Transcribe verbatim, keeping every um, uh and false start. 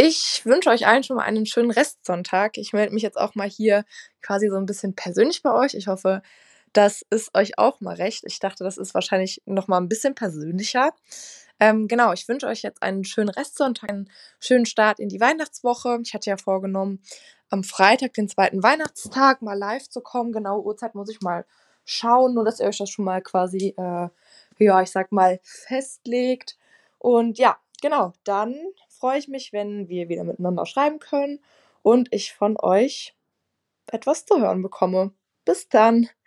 Ich wünsche euch allen schon mal einen schönen Restsonntag. Ich melde mich jetzt auch mal hier quasi so 'n bisschen persönlich bei euch. Ich hoffe, das ist euch auch mal recht. Ich dachte, das ist wahrscheinlich noch mal 'n bisschen persönlicher. Ähm, genau, ich wünsche euch jetzt einen schönen Restsonntag, einen schönen Start in die Weihnachtswoche. Ich hatte ja vorgenommen, am Freitag, den zweiten Weihnachtstag, mal live zu kommen. Genaue Uhrzeit muss ich mal schauen, nur dass ihr euch das schon mal quasi, äh, ja, ich sage mal, festlegt. Und ja, genau, dann freue ich mich, wenn wir wieder miteinander schreiben können und ich von euch etwas zu hören bekomme. Bis dann.